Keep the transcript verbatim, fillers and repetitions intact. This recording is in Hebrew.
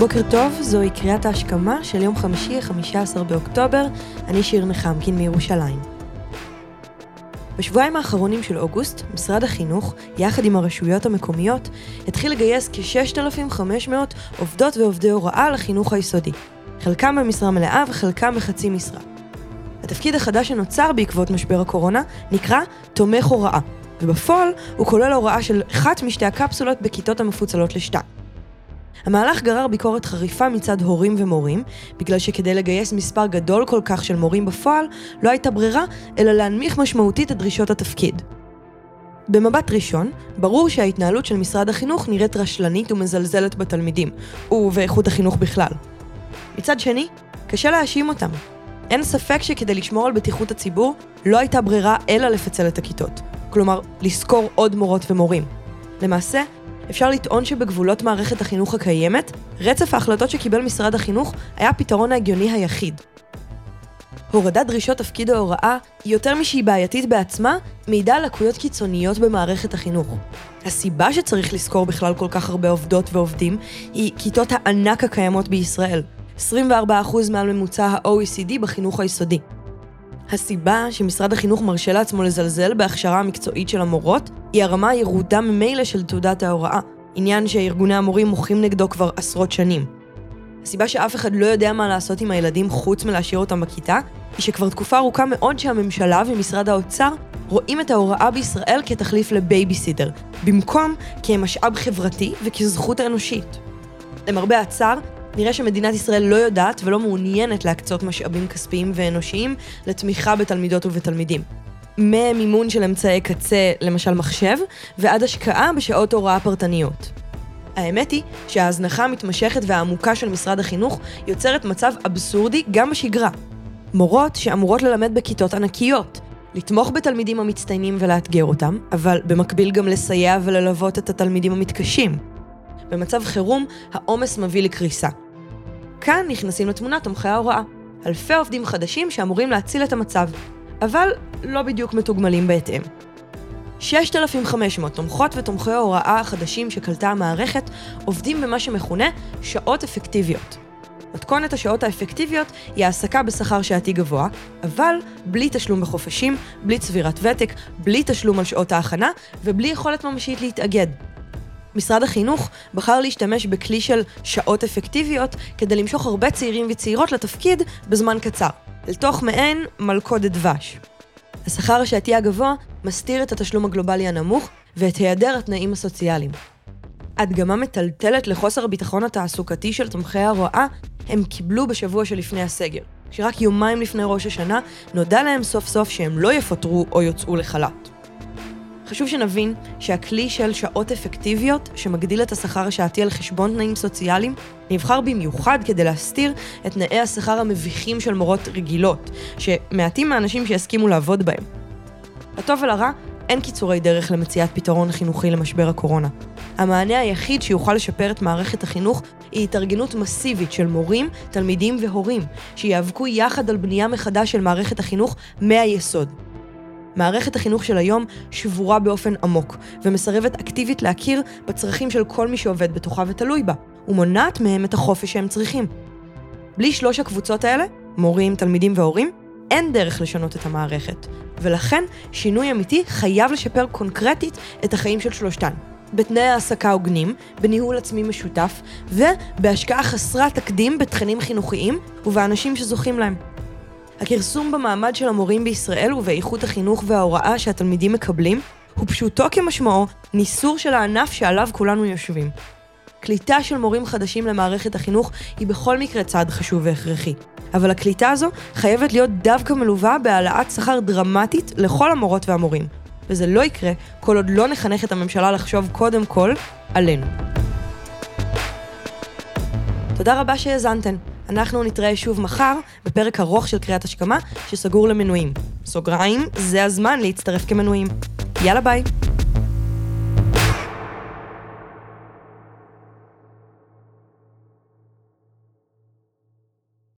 בוקר טוב, זוהי קריאת ההשכמה של יום חמישי, חמישה עשר באוקטובר, אני שיר נחמקין מירושלים. בשבועיים האחרונים של אוגוסט, משרד החינוך, יחד עם הרשויות המקומיות, התחיל לגייס כ-ששת אלפים וחמש מאות עובדות ועובדי הוראה לחינוך היסודי. חלקם במשרה מלאה וחלקם בחצי משרה. התפקיד החדש שנוצר בעקבות משבר הקורונה נקרא תומך הוראה, ובפועל הוא כולל הוראה של אחת משתי הקפסולות בכיתות המפוצלות לשתיים. המהלך גרר ביקורת חריפה מצד הורים ומורים, בגלל שכדי לגייס מספר גדול כל כך של מורים בפועל, לא הייתה ברירה, אלא להנמיך משמעותית את דרישות התפקיד. במבט ראשון, ברור שההתנהלות של משרד החינוך נראית רשלנית ומזלזלת בתלמידים, ובאיכות החינוך בכלל. מצד שני, קשה להאשים אותם. אין ספק שכדי לשמור על בטיחות הציבור, לא הייתה ברירה אלא לפצל את הכיתות. כלומר, לזכור עוד מורות ומורים. למעשה, אפשר לטעון שבגבולות מערכת החינוך הקיימת, רצף ההחלטות שקיבל משרד החינוך היה הפתרון ההגיוני היחיד. הורדת דרישות תפקיד ההוראה היא יותר משהיא בעייתית בעצמה, מעידה על לקויות קיצוניות במערכת החינוך. הסיבה שצריך לזכור בכלל כל כך הרבה עובדות ועובדים, היא כיתות הענק הקיימות בישראל, עשרים וארבעה אחוז מעל ממוצע ה-או אי סי די בחינוך היסודי. הסיבה שמשרד החינוך מרשה לעצמו לזלזל בהכשרה המקצועית של המורות, היא הרמה הירודה ממילא של תעודת ההוראה, עניין שארגוני המורים מוחים נגדו כבר עשרות שנים. הסיבה שאף אחד לא יודע מה לעשות עם הילדים חוץ מלהשאיר אותם בכיתה, היא שכבר תקופה ארוכה מאוד שהממשלה ומשרד האוצר רואים את ההוראה בישראל כתחליף לבייביסיטר, במקום כמשאב חברתי וכזכות האנושית. למרבה הצער, נראה שמדינת ישראל לא יודעת ולא מעוניינת להקצות משאבים כספיים ואנושיים לתמיכה בתלמידות ובתלמידים. ממימון של אמצעי קצה, למשל מחשב, ועד השקעה בשעות הוראה פרטניות. האמת היא שההזנחה המתמשכת והעמוקה של משרד החינוך יוצרת מצב אבסורדי גם בשגרה. מורות שאמורות ללמד בכיתות ענקיות, לתמוך בתלמידים המצטיינים ולאתגר אותם, אבל במקביל גם לסייע וללוות את התלמידים המתקשים. במצב חירום, העומס מביא לקריסה. כאן נכנסים לתמונה תומכי ההוראה. אלפי עובדים חדשים שאמורים להציל את המצב, אבל לא בדיוק מתוגמלים בהתאם. ששת אלפים וחמש מאות תומכות ותומכי ההוראה החדשים שקלטה המערכת עובדים במה שמכונה שעות אפקטיביות. מתכונת השעות האפקטיביות היא העסקה בשכר שעתי גבוה, אבל בלי תשלום בחופשים, בלי צבירת ותק, בלי תשלום על שעות ההכנה ובלי יכולת ממשית להתאגד. משרד החינוך בחר להשתמש בכלי של שעות אפקטיביות כדי למשוך הרבה צעירים וצעירות לתפקיד בזמן קצר, לתוך מעין מלכודת דבש. השכר השעתי הגבוה מסתיר את התשלום הגלובלי הנמוך ואת היעדר התנאים הסוציאליים. הדגמה מטלטלת לחוסר הביטחון התעסוקתי של תומכי ההוראה הם קיבלו בשבוע שלפני הסגר, כשרק יומיים לפני ראש השנה נודע להם סוף סוף שהם לא יפטרו או יוצאו לחל"ת. חשוב שנבין שהכלי של שעות אפקטיביות שמגדיל את השכר השעתי על חשבון תנאים סוציאליים נבחר במיוחד כדי להסתיר את תנאי השכר המביכים של מורות רגילות, שמעטים מהאנשים שיסכימו לעבוד בהם. לטוב ולרע, אין קיצורי דרך למציאת פתרון חינוכי למשבר הקורונה. המענה היחיד שיוכל לשפר את מערכת החינוך היא התארגנות מסיבית של מורים, תלמידים והורים, שיאבקו יחד על בנייה מחדש של מערכת החינוך מהיסוד. מערכת החינוך של היום שבורה באופן עמוק, ומסרבת אקטיבית להכיר בצרכים של כל מי שעובד בתוכה ותלוי בה, ומונעת מהם את החופש שהם צריכים. בלי שלוש הקבוצות האלה, מורים, תלמידים והורים, אין דרך לשנות את המערכת, ולכן שינוי אמיתי חייב לשפר קונקרטית את החיים של שלושתן, בתנאי העסקה הוגנים, בניהול עצמי משותף, ובהשקעה חסרת תקדים בתכנים חינוכיים ובאנשים שזוכים להם. הכרסום במעמד של המורים בישראל ובאיכות החינוך וההוראה שהתלמידים מקבלים, הוא פשוטו כמשמעו ניסור של הענף שעליו כולנו יושבים. קליטה של מורים חדשים למערכת החינוך היא בכל מקרה צעד חשוב והכרחי, אבל הקליטה הזו חייבת להיות דווקא מלווה בהעלאת שכר דרמטית לכל המורות והמורים, וזה לא יקרה כל עוד לא נחנך את הממשלה לחשוב קודם כל עלינו. תודה רבה שהאזנתן. אנחנו נתראה שוב מחר בפרק ארוך של קריאת השכמה שסגור למנויים. סוגריים, זה הזמן להצטרף כמנויים. יאללה ביי.